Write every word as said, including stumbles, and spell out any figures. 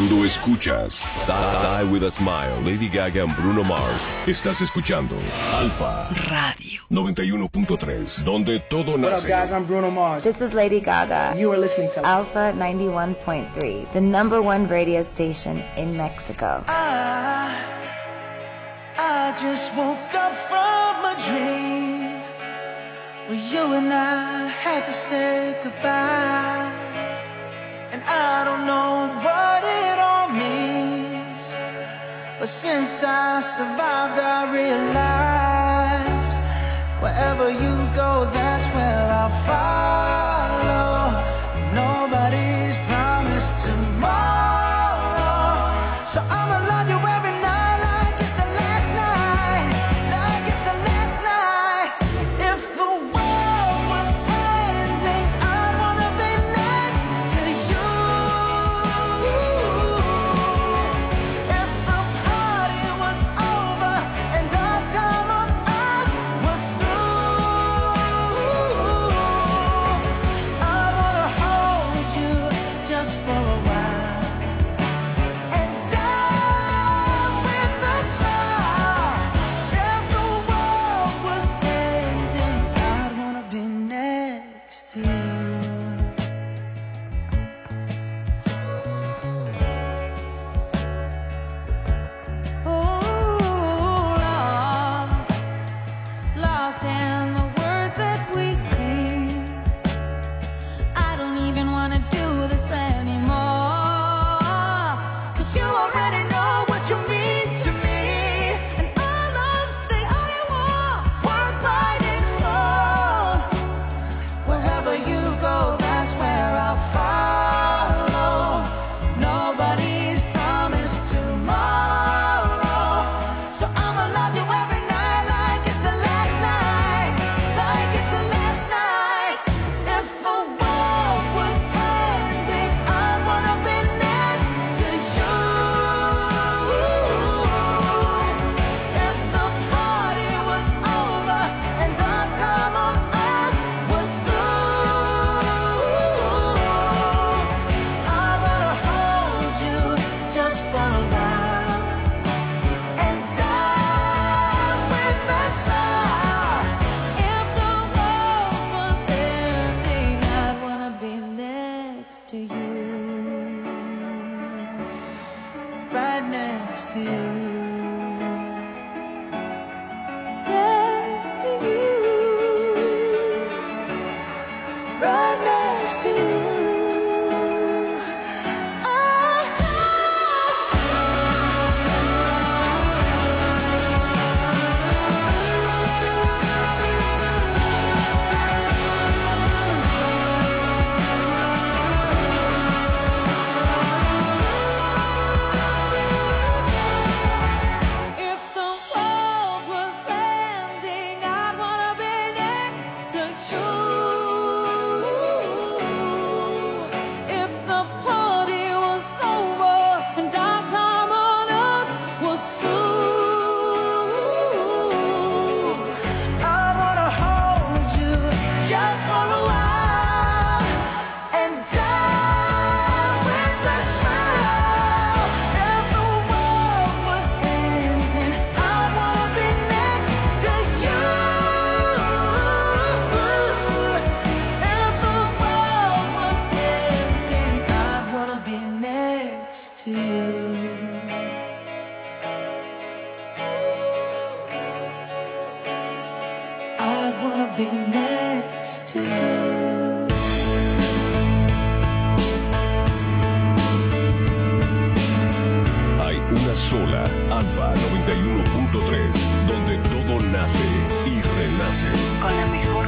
Cuando escuchas Die With A Smile, Lady Gaga and Bruno Mars, estás escuchando Alfa Radio noventa y uno punto tres, donde todo nace. What up, guys? I'm Bruno Mars. This is Lady Gaga. You are listening to Alpha ninety-one point three, the number one radio station in Mexico. I, I just woke up from a dream where you and I had to say goodbye. And I don't know what it all means, but since I survived I realized wherever you go, that's where I'll follow. Nobody's promised tomorrow, so I'ma love you every night like it's the last night, like it's the last night. If the world was ending, I'd wanna be next to you. If the party was over and our time on earth was through, I'd wanna hold you just for a while and die with a smile. If the world was ending, I'd wanna be next to you. Oh, lost, lost in the words that we sing. I don't even wanna do this anymore, 'cause you already know what you mean to me. And all of say all you want, words might explode. Wherever you go, that's where I'll follow. Nobody's promised tomorrow, so I'ma love you every night like it's the last night, like it's the last night. If the world was ending, I'd wanna be next to you. If the party was over and our time on earth was through, I wanna hold you just for a while and die with a smile. If the world was ending, I'd wanna be next to you, right next to you, next to you, right next to you. If the world was ending, I'd wanna be next to you. If the party was over and our time on earth was through, I'd wanna hold you just for a while and die with a smile. If the world was ending, I'd wanna be next to you. If the world was ending, I'd wanna be next to you. I'd wanna be next to you. Hay una sola Alfa noventa y uno punto tres, donde todo nace y renace. Con la mejor